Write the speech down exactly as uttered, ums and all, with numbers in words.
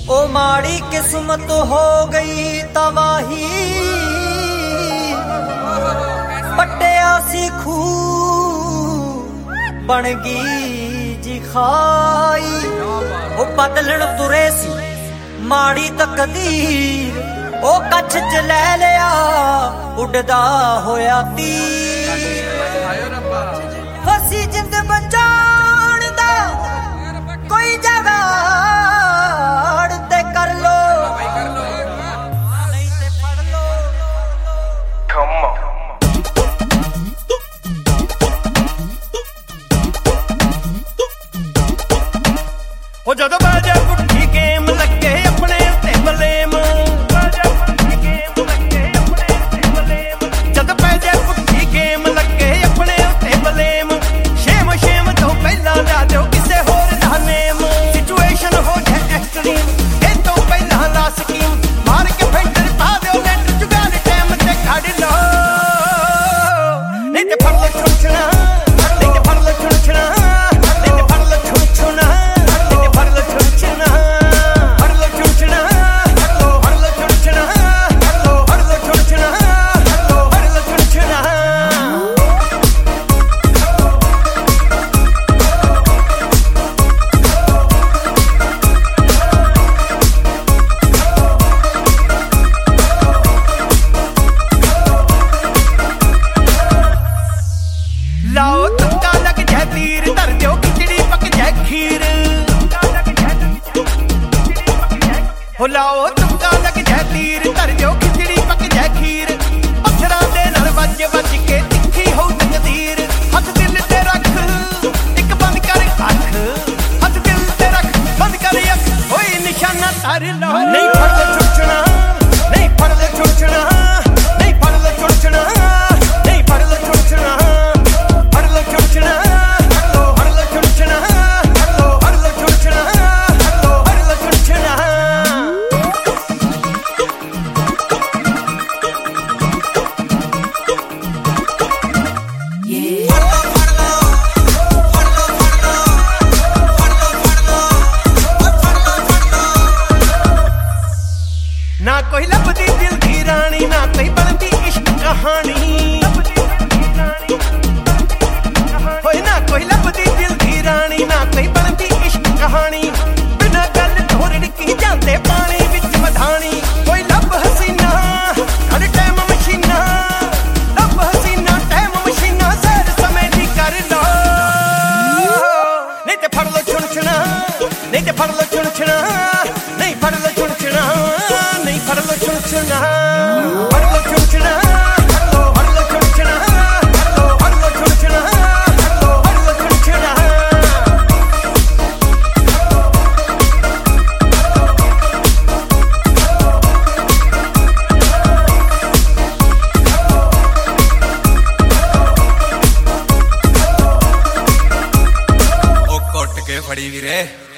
ओ माड़ी किस्मत हो गई तबाही, पट्टिया सी खूह बन गई जी खाई। ओ बदलण तुरे सी माड़ी तकदीर, ओ कच्छ च लै लिया उड़दा होया तीर। फसी जिंद बचाण दा कोई जगह ते कर लो, नहीं ते फड़ लो। Come on. हो जदों बाजा पुट्ठी गेम लगे अपने उत्ते बलेम, जद पै जाए पुट्ठी गेम लगे अपने उत्ते बलेम। शेम शेम तो पहला ला दो किसे होर दा नेम, सिचुएशन हो जाए एक्सट्रीम ए तो पहला ला स्कीम। मार के फेंटर पा दो नेट जुगाड़ टाइम ते खड़ लो, नहीं ते फड़ लो छुछना, नहीं ते फड़ लो छुछना, नहीं ते फड़ लो छुछना, नहीं ते फड़ लो छुछना, फड़ लो छुछना, फड़ लो छुछना, फड़ लो छुछना, फड़ लो छुछना। लाओ तुक्का लग जाए तीर, धर दो खिचड़ी पक जाए खीर। हो लाओ तुक्का लग जाए तीर, धर दो खिचड़ी पक जाए खीर। पत्थरां दे नाल वज वज के तिखी हो तकदीर। हथ दिल ते रख एक बंद कर अख, हथ दिल ते रख बंद कर अख। होई निशाना धर लो, नहीं फड़ लो छुछना, नहीं फड़ लो छुछना, नहीं फड़ लो छुछना, नहीं फड़ लो छुछना, फड़ लो छुछना, फड़ लो छुछना, फड़ लो छुछना, फड़ लो छुछना। ना कोई लभदी दिल दी रानी, ना कोई बनदी इश्क कहानी। होए ना कोई लभदी दिल दी रानी, ना कोई बनदी इश्क कहानी। बिना गल तो रिड़की जांदे पानी विच मधानी। कोई लब हसीना कर टाइम मशीना, लब हसीना टाइम मशीना। सैर समय दी कर लो, नहीं ते फड़ लो छुनछना, नहीं ते फड़ लो छुनछना, नहीं फड़ लो छुनछना, नहीं फड़ लो छुनछना, फड़ लो छुनछना, फड़ लो छुनछना, फड़ लो छुनछना, फड़ लो छुनछना। ओ कुट के फड़ी वीरे।